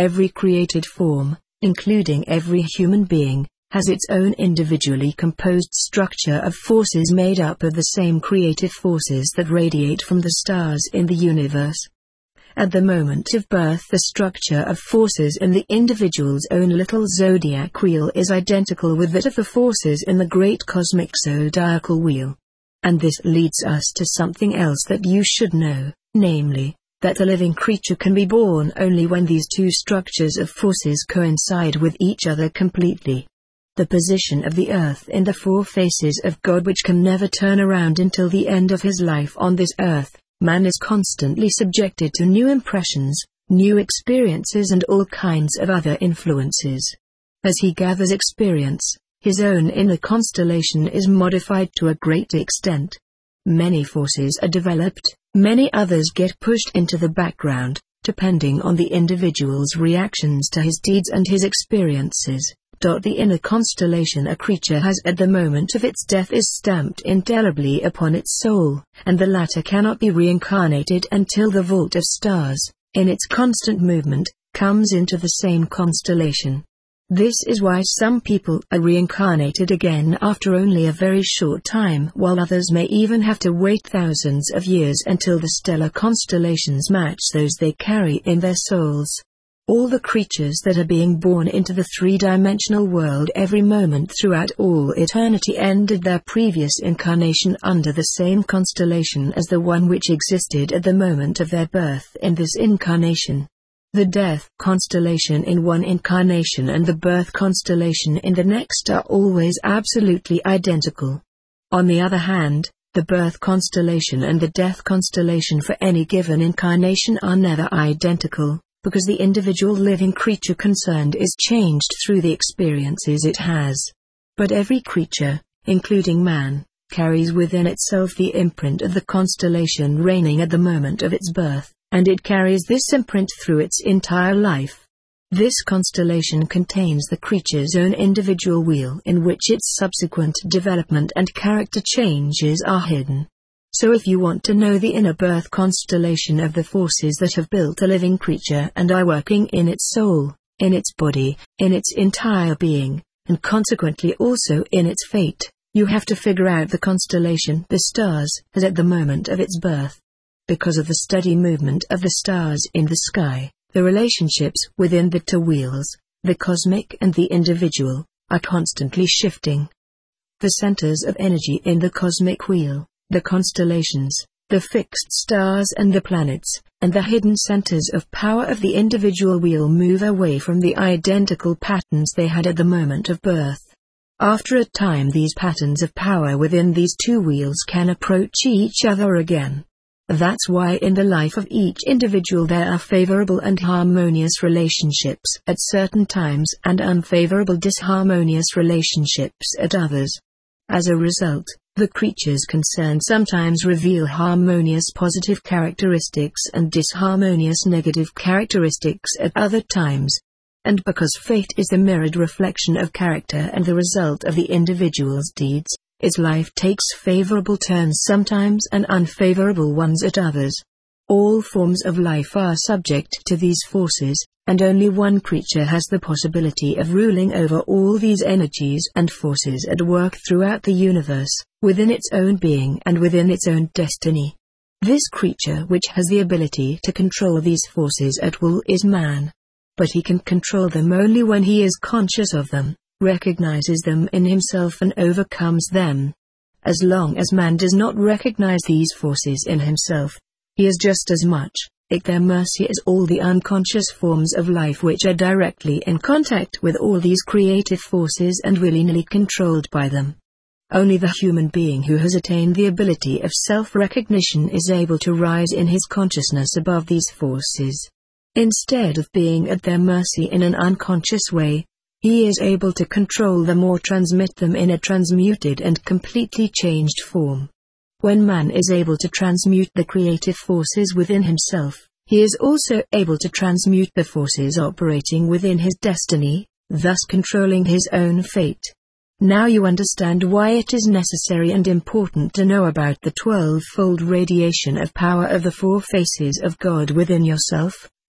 Every created form, including every human being, has its own individually composed structure of forces made up of the same creative forces that radiate from the stars in the universe. At the moment of birth, the structure of forces in the individual's own little zodiac wheel is identical with that of the forces in the great cosmic zodiacal wheel. And this leads us to something else that you should know, namely, that a living creature can be born only when these two structures of forces coincide with each other completely. The position of the earth in the four faces of God, which can never turn around until the end of his life on this earth. Man is constantly subjected to new impressions, new experiences and all kinds of other influences. As he gathers experience, his own inner constellation is modified to a great extent. Many forces are developed, many others get pushed into the background, depending on the individual's reactions to his deeds and his experiences. The inner constellation a creature has at the moment of its death is stamped indelibly upon its soul, and the latter cannot be reincarnated until the vault of stars, in its constant movement, comes into the same constellation. This is why some people are reincarnated again after only a very short time, while others may even have to wait thousands of years until the stellar constellations match those they carry in their souls. All the creatures that are being born into the three-dimensional world every moment throughout all eternity ended their previous incarnation under the same constellation as the one which existed at the moment of their birth in this incarnation. The death constellation in one incarnation and the birth constellation in the next are always absolutely identical. On the other hand, the birth constellation and the death constellation for any given incarnation are never identical, because the individual living creature concerned is changed through the experiences it has. But every creature, including man, carries within itself the imprint of the constellation reigning at the moment of its birth, and it carries this imprint through its entire life. This constellation contains the creature's own individual wheel in which its subsequent development and character changes are hidden. So if you want to know the inner birth constellation of the forces that have built a living creature and are working in its soul, in its body, in its entire being, and consequently also in its fate, you have to figure out the constellation the stars has at the moment of its birth. Because of the steady movement of the stars in the sky, the relationships within the two wheels, the cosmic and the individual, are constantly shifting. The centers of energy in the cosmic wheel, the constellations, the fixed stars and the planets, and the hidden centers of power of the individual wheel move away from the identical patterns they had at the moment of birth. After a time, these patterns of power within these two wheels can approach each other again. That's why in the life of each individual there are favorable and harmonious relationships at certain times and unfavorable disharmonious relationships at others. As a result, the creatures concerned sometimes reveal harmonious positive characteristics and disharmonious negative characteristics at other times. And because fate is the mirrored reflection of character and the result of the individual's deeds, its life takes favorable turns sometimes and unfavorable ones at others. All forms of life are subject to these forces, and only one creature has the possibility of ruling over all these energies and forces at work throughout the universe, within its own being and within its own destiny. This creature which has the ability to control these forces at will is man. But he can control them only when he is conscious of them, recognizes them in himself and overcomes them. As long as man does not recognize these forces in himself, he is just as much at their mercy as all the unconscious forms of life which are directly in contact with all these creative forces and willy-nilly controlled by them. Only the human being who has attained the ability of self-recognition is able to rise in his consciousness above these forces. Instead of being at their mercy in an unconscious way, he is able to control them or transmit them in a transmuted and completely changed form. When man is able to transmute the creative forces within himself, he is also able to transmute the forces operating within his destiny, thus controlling his own fate. Now you understand why it is necessary and important to know about the 12-fold radiation of power of the four faces of God within yourself,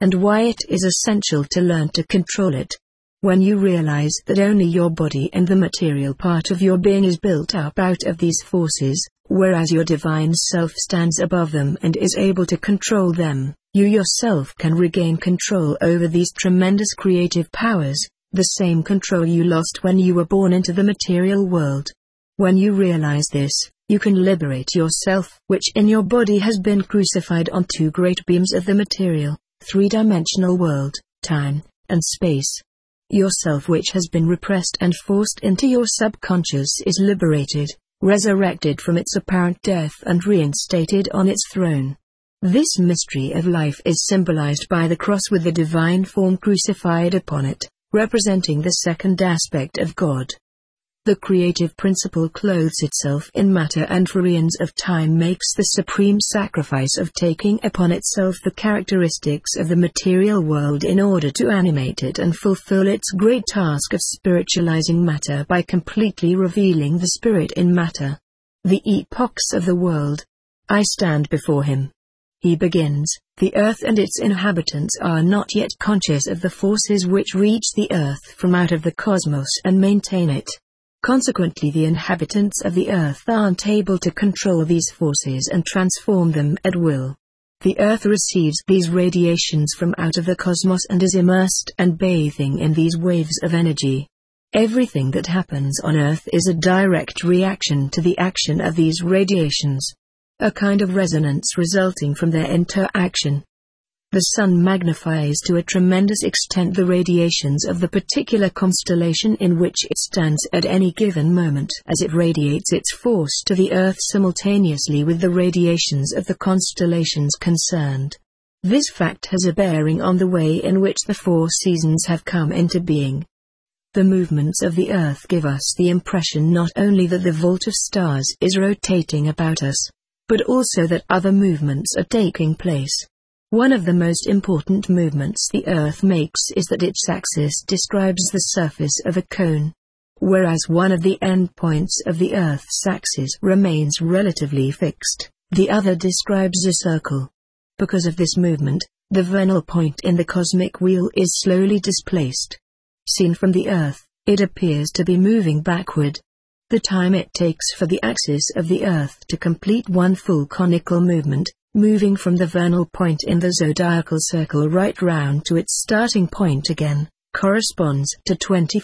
and why it is essential to learn to control it. When you realize that only your body and the material part of your being is built up out of these forces, whereas your divine self stands above them and is able to control them, you yourself can regain control over these tremendous creative powers, the same control you lost when you were born into the material world. When you realize this, you can liberate yourself, which in your body has been crucified on two great beams of the material, three-dimensional world, time, and space. Yourself, which has been repressed and forced into your subconscious, is liberated, resurrected from its apparent death and reinstated on its throne. This mystery of life is symbolized by the cross with the divine form crucified upon it, representing the second aspect of God. The creative principle clothes itself in matter and for eons of time makes the supreme sacrifice of taking upon itself the characteristics of the material world in order to animate it and fulfill its great task of spiritualizing matter by completely revealing the spirit in matter. The epochs of the world. I stand before him. He begins, the earth and its inhabitants are not yet conscious of the forces which reach the earth from out of the cosmos and maintain it. Consequently, the inhabitants of the earth aren't able to control these forces and transform them at will. The earth receives these radiations from out of the cosmos and is immersed and bathing in these waves of energy. Everything that happens on earth is a direct reaction to the action of these radiations. A kind of resonance resulting from their interaction. The sun magnifies to a tremendous extent the radiations of the particular constellation in which it stands at any given moment, as it radiates its force to the earth simultaneously with the radiations of the constellations concerned. This fact has a bearing on the way in which the 4 seasons have come into being. The movements of the earth give us the impression not only that the vault of stars is rotating about us, but also that other movements are taking place. One of the most important movements the Earth makes is that its axis describes the surface of a cone. Whereas one of the endpoints of the Earth's axis remains relatively fixed, the other describes a circle. Because of this movement, the vernal point in the cosmic wheel is slowly displaced. Seen from the Earth, it appears to be moving backward. The time it takes for the axis of the Earth to complete one full conical movement, moving from the vernal point in the zodiacal circle right round to its starting point again, corresponds to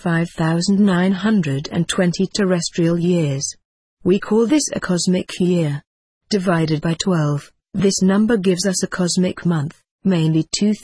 25,920 terrestrial years. We call this a cosmic year. Divided by 12, this number gives us a cosmic month, mainly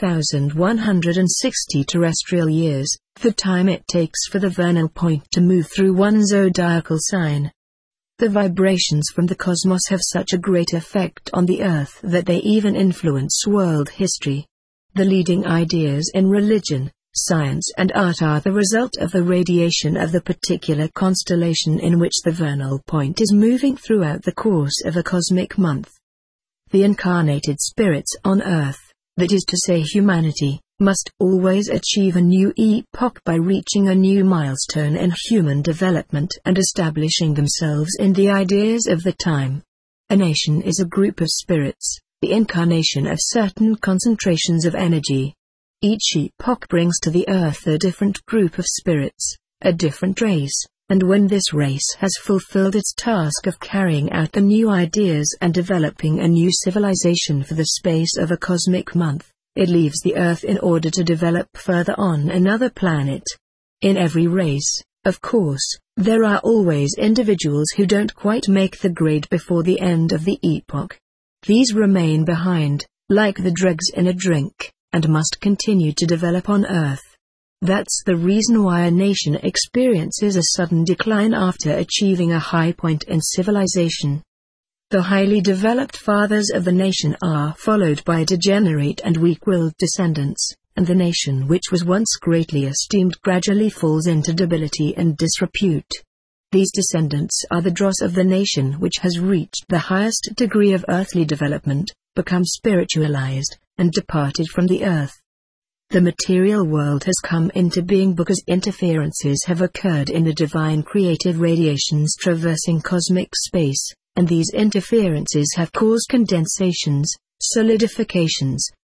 2,160 terrestrial years, the time it takes for the vernal point to move through one zodiacal sign. The vibrations from the cosmos have such a great effect on the Earth that they even influence world history. The leading ideas in religion, science and art are the result of the radiation of the particular constellation in which the vernal point is moving throughout the course of a cosmic month. The incarnated spirits on Earth, that is to say humanity, must always achieve a new epoch by reaching a new milestone in human development and establishing themselves in the ideas of the time. A nation is a group of spirits, the incarnation of certain concentrations of energy. Each epoch brings to the earth a different group of spirits, a different race, and when this race has fulfilled its task of carrying out the new ideas and developing a new civilization for the space of a cosmic month, it leaves the Earth in order to develop further on another planet. In every race, of course, there are always individuals who don't quite make the grade before the end of the epoch. These remain behind, like the dregs in a drink, and must continue to develop on Earth. That's the reason why a nation experiences a sudden decline after achieving a high point in civilization. The highly developed fathers of the nation are followed by degenerate and weak-willed descendants, and the nation which was once greatly esteemed gradually falls into debility and disrepute. These descendants are the dross of the nation which has reached the highest degree of earthly development, become spiritualized, and departed from the earth. The material world has come into being because interferences have occurred in the divine creative radiations traversing cosmic space. And these interferences have caused condensations, solidifications,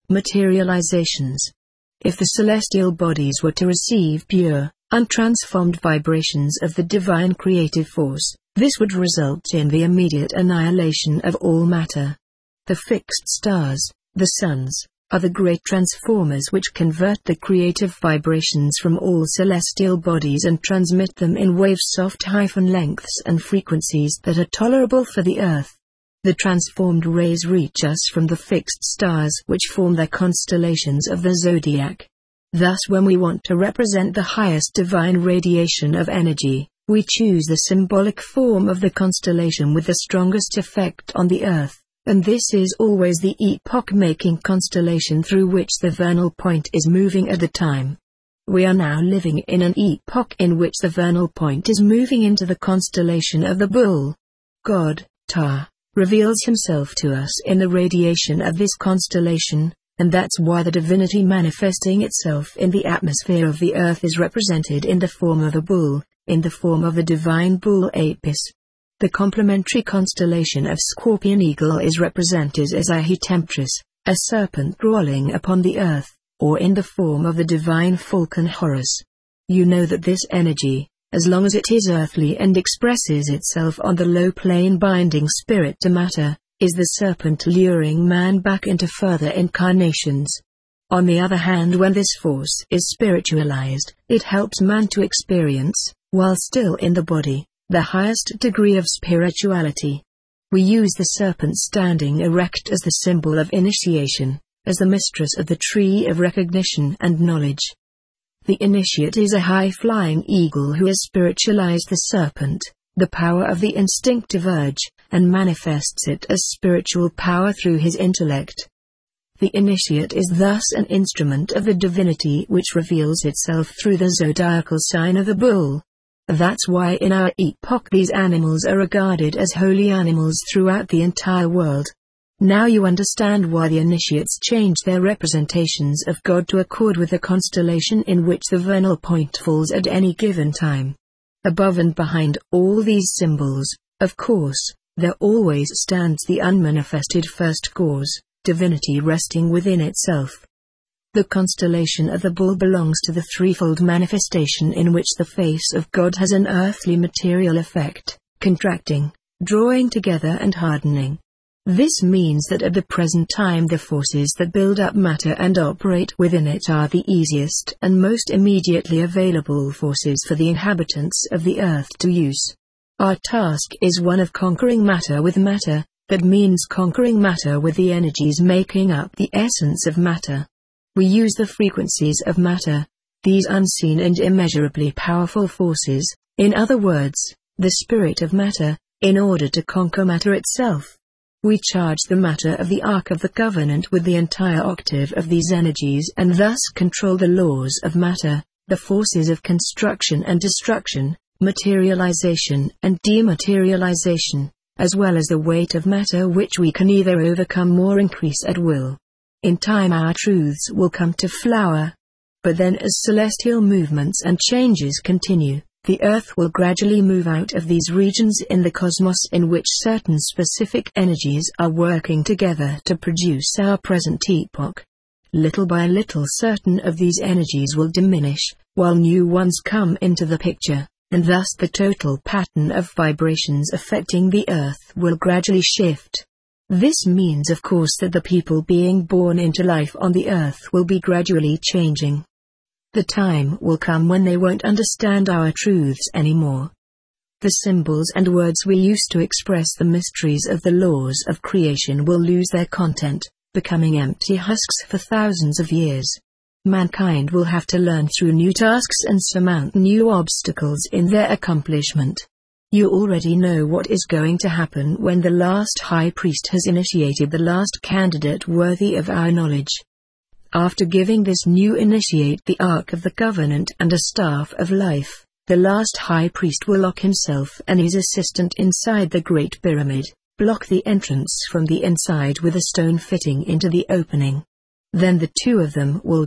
Materializations. If the celestial bodies were to receive pure, untransformed vibrations of the divine creative force, this would result in the immediate annihilation of all matter. The fixed stars, the suns, are the great transformers which convert the creative vibrations from all celestial bodies and transmit them in wave-soft lengths and frequencies that are tolerable for the earth. The transformed rays reach us from the fixed stars which form the constellations of the zodiac. Thus, when we want to represent the highest divine radiation of energy, we choose the symbolic form of the constellation with the strongest effect on the earth. And this is always the epoch-making constellation through which the vernal point is moving at the time. We are now living in an epoch in which the vernal point is moving into the constellation of the Bull. God, Ta, reveals himself to us in the radiation of this constellation, and that's why the divinity manifesting itself in the atmosphere of the earth is represented in the form of a bull, in the form of the divine bull Apis. The complementary constellation of Scorpion Eagle is represented as Ahitemptris, a serpent crawling upon the earth, or in the form of the divine falcon Horus. You know that this energy, as long as it is earthly and expresses itself on the low plane binding spirit to matter, is the serpent luring man back into further incarnations. On the other hand, when this force is spiritualized, it helps man to experience, while still in the body, the highest degree of spirituality. We use the serpent standing erect as the symbol of initiation, as the mistress of the tree of recognition and knowledge. The initiate is a high-flying eagle who has spiritualized the serpent, the power of the instinctive urge, and manifests it as spiritual power through his intellect. The initiate is thus an instrument of the divinity which reveals itself through the zodiacal sign of the bull. That's why in our epoch these animals are regarded as holy animals throughout the entire world. Now you understand why the initiates change their representations of God to accord with the constellation in which the vernal point falls at any given time. Above and behind all these symbols, of course, there always stands the unmanifested first cause, divinity resting within itself. The constellation of the bull belongs to the threefold manifestation in which the face of God has an earthly material effect, contracting, drawing together and hardening. This means that at the present time the forces that build up matter and operate within it are the easiest and most immediately available forces for the inhabitants of the earth to use. Our task is one of conquering matter with matter, that means conquering matter with the energies making up the essence of matter. We use the frequencies of matter, these unseen and immeasurably powerful forces, in other words, the spirit of matter, in order to conquer matter itself. We charge the matter of the Ark of the Covenant with the entire octave of these energies and thus control the laws of matter, the forces of construction and destruction, materialization and dematerialization, as well as the weight of matter which we can either overcome or increase at will. In time our truths will come to flower. But then as celestial movements and changes continue, the Earth will gradually move out of these regions in the cosmos in which certain specific energies are working together to produce our present epoch. Little by little certain of these energies will diminish, while new ones come into the picture, and thus the total pattern of vibrations affecting the Earth will gradually shift. This means of course that the people being born into life on the earth will be gradually changing. The time will come when they won't understand our truths anymore. The symbols and words we use to express the mysteries of the laws of creation will lose their content, becoming empty husks for thousands of years. Mankind will have to learn through new tasks and surmount new obstacles in their accomplishment. You already know what is going to happen when the last high priest has initiated the last candidate worthy of our knowledge. After giving this new initiate the Ark of the Covenant and a staff of life, the last high priest will lock himself and his assistant inside the Great Pyramid, block the entrance from the inside with a stone fitting into the opening. Then the two of them will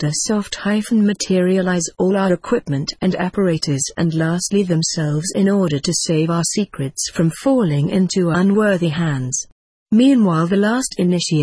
materialize all our equipment and apparatus and lastly themselves in order to save our secrets from falling into unworthy hands. Meanwhile the last initiate,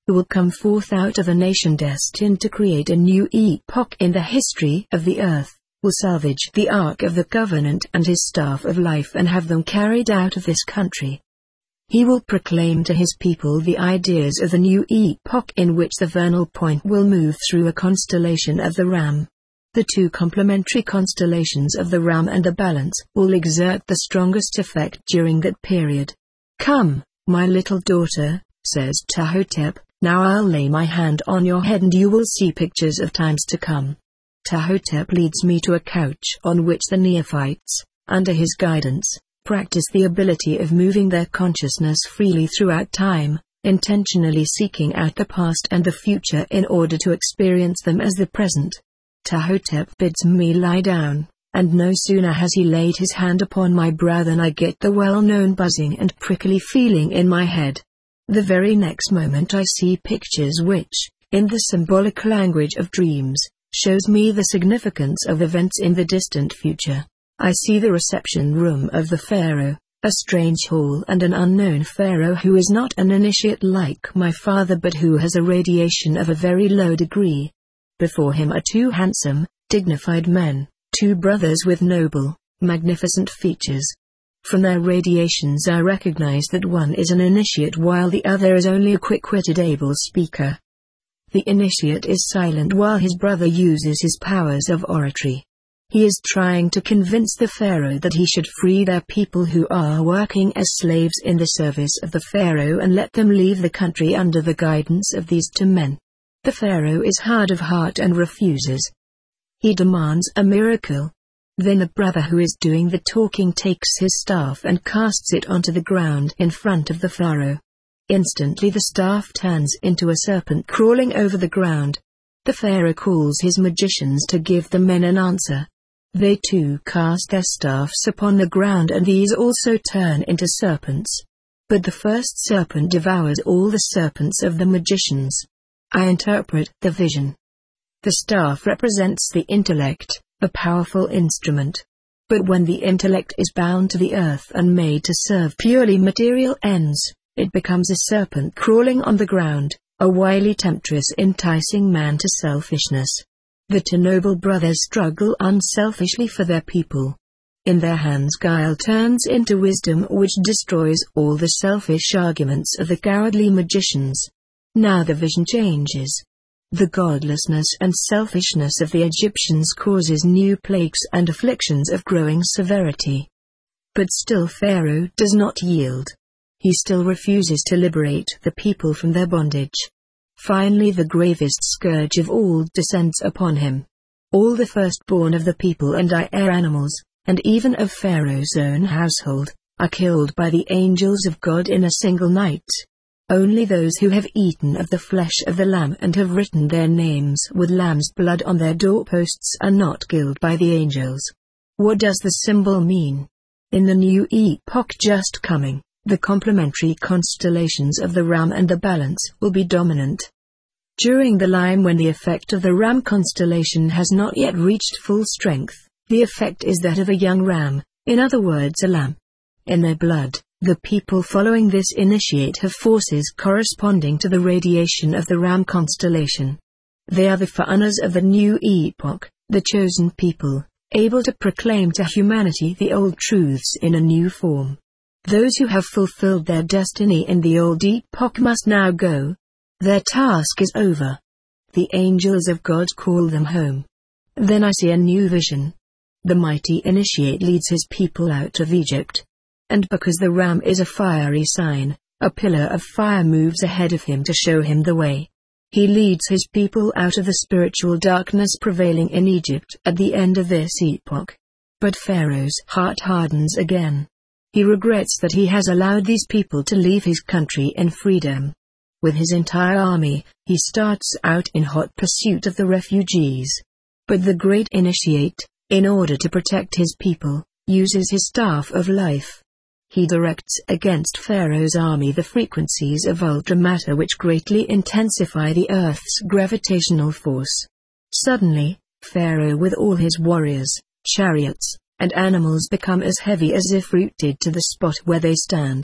who will come forth out of a nation destined to create a new epoch in the history of the earth, will salvage the Ark of the Covenant and his staff of life and have them carried out of this country. He will proclaim to his people the ideas of the new epoch in which the vernal point will move through a constellation of the Ram. The two complementary constellations of the Ram and the Balance will exert the strongest effect during that period. "Come, my little daughter," says Ptahhotep, "now I'll lay my hand on your head and you will see pictures of times to come." Ptahhotep leads me to a couch on which the neophytes, under his guidance, practice the ability of moving their consciousness freely throughout time, intentionally seeking out the past and the future in order to experience them as the present. Ptahhotep bids me lie down, and no sooner has he laid his hand upon my brow than I get the well-known buzzing and prickly feeling in my head. The very next moment I see pictures which, in the symbolic language of dreams, shows me the significance of events in the distant future. I see the reception room of the pharaoh, a strange hall and an unknown pharaoh who is not an initiate like my father but who has a radiation of a very low degree. Before him are two handsome, dignified men, two brothers with noble, magnificent features. From their radiations I recognize that one is an initiate while the other is only a quick-witted able speaker. The initiate is silent while his brother uses his powers of oratory. He is trying to convince the pharaoh that he should free their people who are working as slaves in the service of the pharaoh and let them leave the country under the guidance of these two men. The pharaoh is hard of heart and refuses. He demands a miracle. Then the brother who is doing the talking takes his staff and casts it onto the ground in front of the pharaoh. Instantly the staff turns into a serpent crawling over the ground. The pharaoh calls his magicians to give the men an answer. They too cast their staffs upon the ground and these also turn into serpents. But the first serpent devours all the serpents of the magicians. I interpret the vision. The staff represents the intellect, a powerful instrument. But when the intellect is bound to the earth and made to serve purely material ends, it becomes a serpent crawling on the ground, a wily temptress enticing man to selfishness. The two noble brothers struggle unselfishly for their people. In their hands guile turns into wisdom which destroys all the selfish arguments of the cowardly magicians. Now the vision changes. The godlessness and selfishness of the Egyptians causes new plagues and afflictions of growing severity. But still Pharaoh does not yield. He still refuses to liberate the people from their bondage. Finally the gravest scourge of all descends upon him. All the firstborn of the people and air animals, and even of Pharaoh's own household, are killed by the angels of God in a single night. Only those who have eaten of the flesh of the lamb and have written their names with lamb's blood on their doorposts are not killed by the angels. What does the symbol mean? In the new epoch just coming, the complementary constellations of the Ram and the Balance will be dominant. During the time when the effect of the Ram constellation has not yet reached full strength, the effect is that of a young ram, in other words a lamb. In their blood, the people following this initiate have forces corresponding to the radiation of the Ram constellation. They are the forerunners of the new epoch, the chosen people, able to proclaim to humanity the old truths in a new form. Those who have fulfilled their destiny in the old epoch must now go. Their task is over. The angels of God call them home. Then I see a new vision. The mighty initiate leads his people out of Egypt. And because the ram is a fiery sign, a pillar of fire moves ahead of him to show him the way. He leads his people out of the spiritual darkness prevailing in Egypt at the end of this epoch. But Pharaoh's heart hardens again. He regrets that he has allowed these people to leave his country in freedom. With his entire army, he starts out in hot pursuit of the refugees. But the great initiate, in order to protect his people, uses his staff of life. He directs against Pharaoh's army the frequencies of ultramatter which greatly intensify the Earth's gravitational force. Suddenly, Pharaoh with all his warriors, chariots, and animals become as heavy as if rooted to the spot where they stand.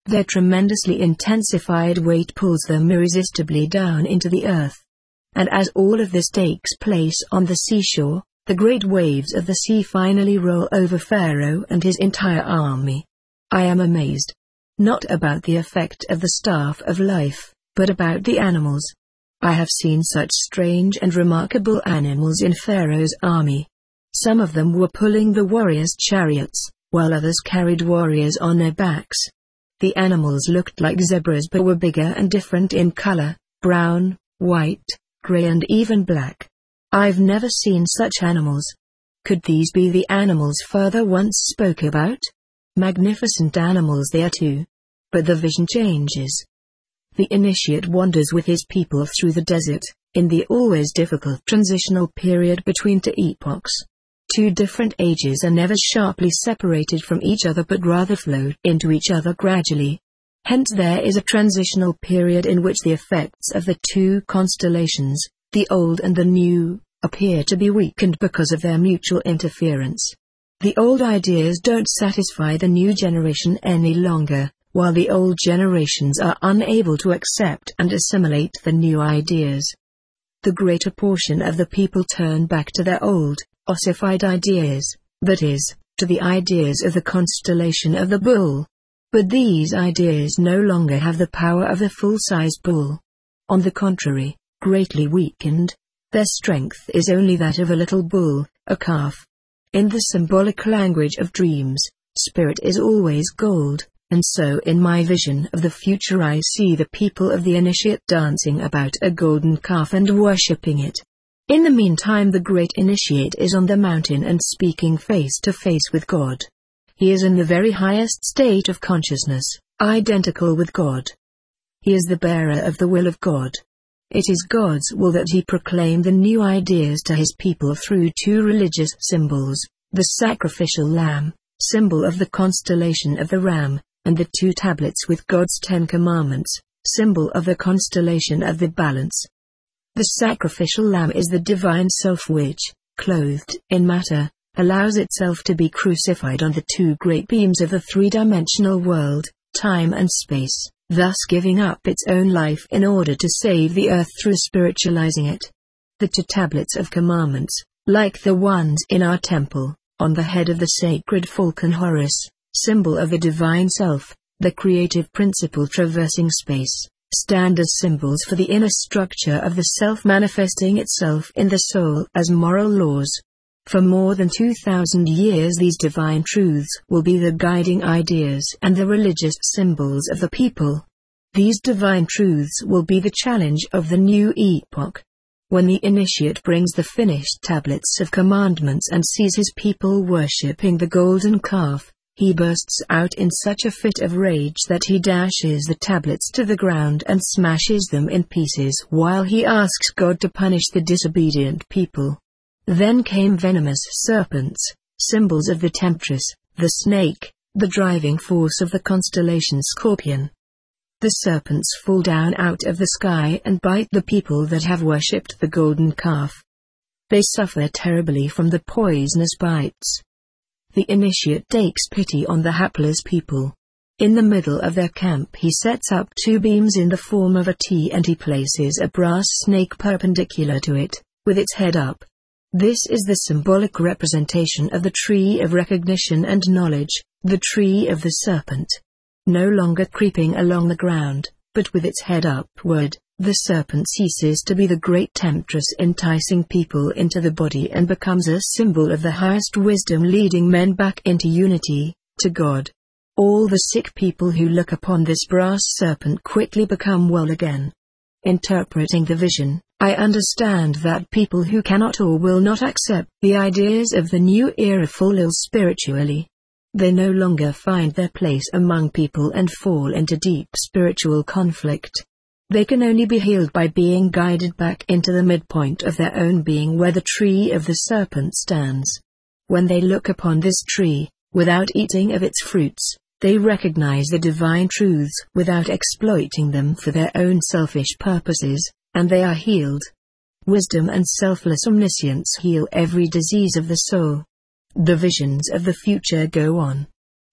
Their tremendously intensified weight pulls them irresistibly down into the earth. And as all of this takes place on the seashore, the great waves of the sea finally roll over Pharaoh and his entire army. I am amazed. Not about the effect of the staff of life, but about the animals. I have seen such strange and remarkable animals in Pharaoh's army. Some of them were pulling the warriors' chariots, while others carried warriors on their backs. The animals looked like zebras but were bigger and different in color: brown, white, gray and even black. I've never seen such animals. Could these be the animals Father once spoke about? Magnificent animals they are too. But the vision changes. The initiate wanders with his people through the desert, in the always difficult transitional period between two epochs. Two different ages are never sharply separated from each other but rather flow into each other gradually. Hence there is a transitional period in which the effects of the two constellations, the old and the new, appear to be weakened because of their mutual interference. The old ideas don't satisfy the new generation any longer, while the old generations are unable to accept and assimilate the new ideas. The greater portion of the people turn back to their old, ossified ideas, that is, to the ideas of the constellation of the bull. But these ideas no longer have the power of the full-size bull. On the contrary, greatly weakened, their strength is only that of a little bull, a calf. In the symbolic language of dreams, spirit is always gold, and so in my vision of the future I see the people of the initiate dancing about a golden calf and worshipping it. In the meantime the great initiate is on the mountain and speaking face to face with God. He is in the very highest state of consciousness, identical with God. He is the bearer of the will of God. It is God's will that he proclaim the new ideas to his people through two religious symbols, the sacrificial lamb, symbol of the constellation of the ram, and the two tablets with God's 10 commandments, symbol of the constellation of the balance. The sacrificial lamb is the divine self which, clothed in matter, allows itself to be crucified on the two great beams of the three-dimensional world, time and space, thus giving up its own life in order to save the earth through spiritualizing it. The two tablets of commandments, like the ones in our temple, on the head of the sacred falcon Horus, symbol of the divine self, the creative principle traversing space, stand as symbols for the inner structure of the self manifesting itself in the soul as moral laws. For more than 2,000 years these divine truths will be the guiding ideas and the religious symbols of the people. These divine truths will be the challenge of the new epoch. When the initiate brings the finished tablets of commandments and sees his people worshipping the golden calf, he bursts out in such a fit of rage that he dashes the tablets to the ground and smashes them in pieces while he asks God to punish the disobedient people. Then came venomous serpents, symbols of the temptress, the snake, the driving force of the constellation Scorpion. The serpents fall down out of the sky and bite the people that have worshipped the golden calf. They suffer terribly from the poisonous bites. The initiate takes pity on the hapless people. In the middle of their camp he sets up two beams in the form of a T and he places a brass snake perpendicular to it, with its head up. This is the symbolic representation of the tree of recognition and knowledge, the tree of the serpent. No longer creeping along the ground, but with its head upward, the serpent ceases to be the great temptress enticing people into the body and becomes a symbol of the highest wisdom leading men back into unity, to God. All the sick people who look upon this brass serpent quickly become well again. Interpreting the vision, I understand that people who cannot or will not accept the ideas of the new era fall ill spiritually. They no longer find their place among people and fall into deep spiritual conflict. They can only be healed by being guided back into the midpoint of their own being where the tree of the serpent stands. When they look upon this tree, without eating of its fruits, they recognize the divine truths without exploiting them for their own selfish purposes, and they are healed. Wisdom and selfless omniscience heal every disease of the soul. The visions of the future go on.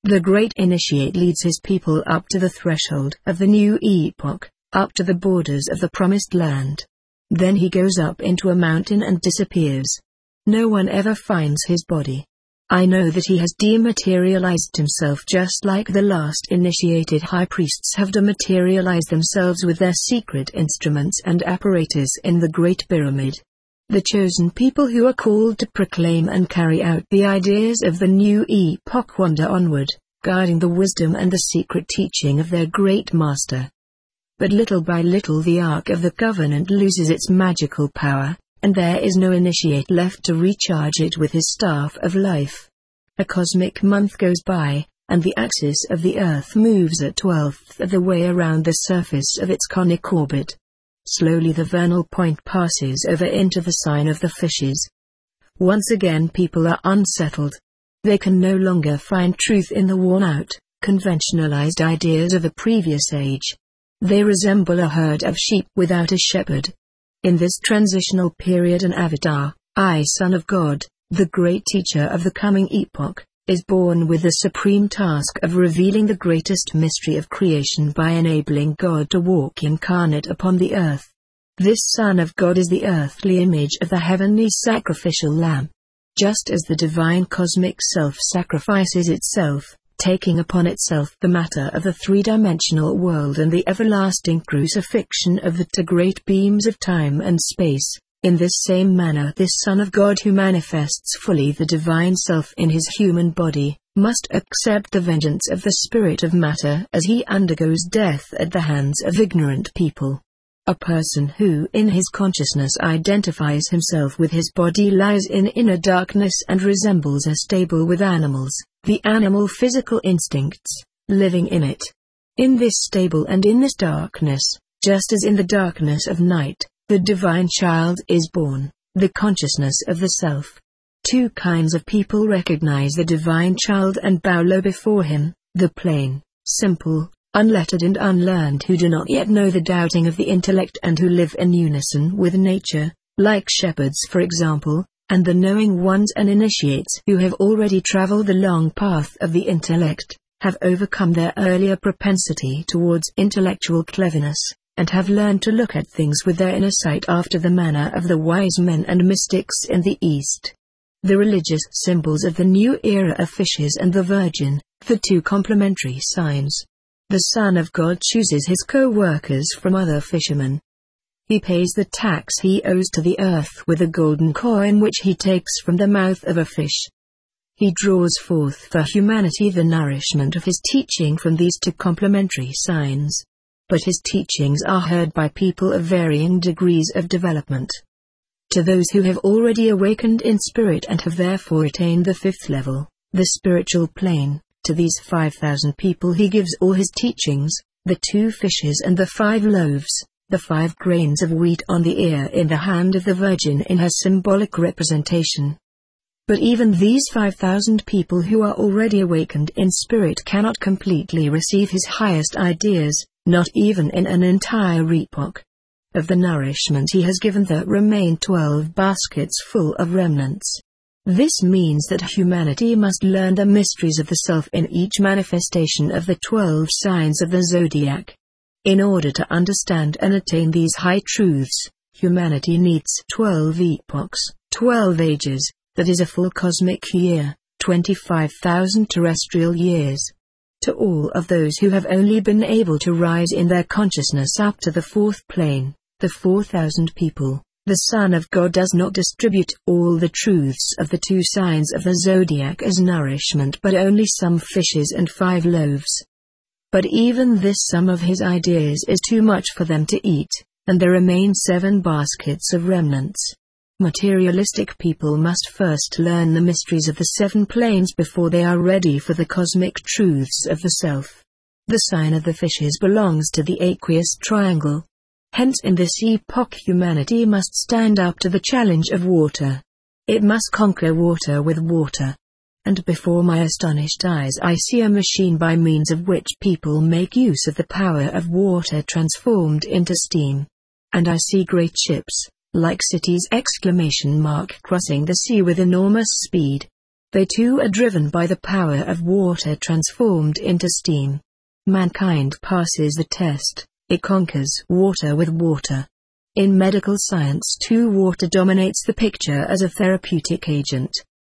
The great initiate leads his people up to the threshold of the new epoch, up to the borders of the promised land. Then he goes up into a mountain and disappears. No one ever finds his body. I know that he has dematerialized himself just like the last initiated high priests have dematerialized themselves with their secret instruments and apparatus in the Great Pyramid. The chosen people who are called to proclaim and carry out the ideas of the new epoch wander onward, guarding the wisdom and the secret teaching of their great master. But little by little the Ark of the Covenant loses its magical power, and there is no initiate left to recharge it with his staff of life. A cosmic month goes by, and the axis of the Earth moves a 12th of the way around the surface of its conic orbit. Slowly the vernal point passes over into the sign of the fishes. Once again people are unsettled. They can no longer find truth in the worn-out, conventionalized ideas of a previous age. They resemble a herd of sheep without a shepherd. In this transitional period an avatar, I, Son of God, the great teacher of the coming epoch, is born with the supreme task of revealing the greatest mystery of creation by enabling God to walk incarnate upon the earth. This Son of God is the earthly image of the heavenly sacrificial lamb. Just as the divine cosmic self sacrifices itself, taking upon itself the matter of the three-dimensional world and the everlasting crucifixion of the two great beams of time and space, in this same manner this Son of God who manifests fully the divine self in his human body, must accept the vengeance of the spirit of matter as he undergoes death at the hands of ignorant people. A person who in his consciousness identifies himself with his body lies in inner darkness and resembles a stable with animals, the animal physical instincts, living in it. In this stable and in this darkness, just as in the darkness of night, the divine child is born, the consciousness of the self. Two kinds of people recognize the divine child and bow low before him, the plain, simple, unlettered and unlearned who do not yet know the doubting of the intellect and who live in unison with nature, like shepherds for example, and the knowing ones and initiates who have already traveled the long path of the intellect, have overcome their earlier propensity towards intellectual cleverness, and have learned to look at things with their inner sight after the manner of the wise men and mystics in the East. The religious symbols of the new era of fishes and the Virgin, the two complementary signs. The Son of God chooses his co-workers from other fishermen. He pays the tax he owes to the earth with a golden coin which he takes from the mouth of a fish. He draws forth for humanity the nourishment of his teaching from these two complementary signs. But his teachings are heard by people of varying degrees of development. To those who have already awakened in spirit and have therefore attained the fifth level, the spiritual plane, to these 5,000 people he gives all his teachings, the 2 fishes and the 5 loaves, the 5 grains of wheat on the ear in the hand of the Virgin in her symbolic representation. But even these 5,000 people who are already awakened in spirit cannot completely receive his highest ideas, not even in an entire epoch. Of the nourishment he has given there remain 12 baskets full of remnants. This means that humanity must learn the mysteries of the self in each manifestation of the 12 signs of the zodiac. In order to understand and attain these high truths, humanity needs 12 epochs, 12 ages, that is a full cosmic year, 25,000 terrestrial years. To all of those who have only been able to rise in their consciousness up to the 4th plane, the 4,000 people, the Son of God does not distribute all the truths of the 2 signs of the zodiac as nourishment but only some fishes and 5 loaves. But even this sum of his ideas is too much for them to eat, and there remain 7 baskets of remnants. Materialistic people must first learn the mysteries of the 7 planes before they are ready for the cosmic truths of the self. The sign of the fishes belongs to the aqueous triangle. Hence in this epoch humanity must stand up to the challenge of water. It must conquer water with water. And before my astonished eyes I see a machine by means of which people make use of the power of water transformed into steam. And I see great ships, like cities! Crossing the sea with enormous speed. They too are driven by the power of water transformed into steam. Mankind passes the test, it conquers water with water. In medical science too, water dominates the picture as a therapeutic agent.